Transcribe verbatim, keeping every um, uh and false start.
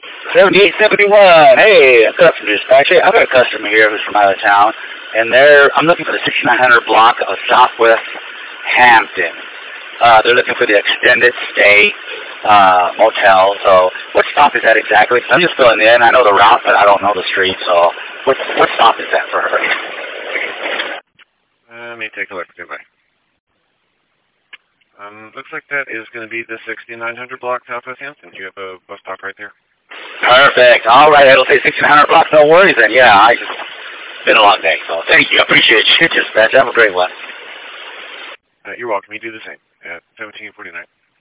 seventy-eight seventy-one. Hey, customer dispatch. Hey, I've got a customer here who's from out of town, and they're I'm looking for the sixty-nine hundred block of Southwest Hampton. Uh, they're looking for the extended stay uh, motel. So, what stop is that exactly? I'm just filling in. I know the route, but I don't know the street. So, what what stop is that for her? Uh, let me take a look. Goodbye. Um, looks like that is going to be the sixty-nine hundred block Southwest Hampton. You have a bus stop right there. Perfect. All right, it'll say sixteen hundred blocks. No worries then. Yeah, I just it's been a long day, so thank you. I appreciate you. Dispatch. Have a great one. Uh, you're welcome. You do the same at seventeen forty-nine.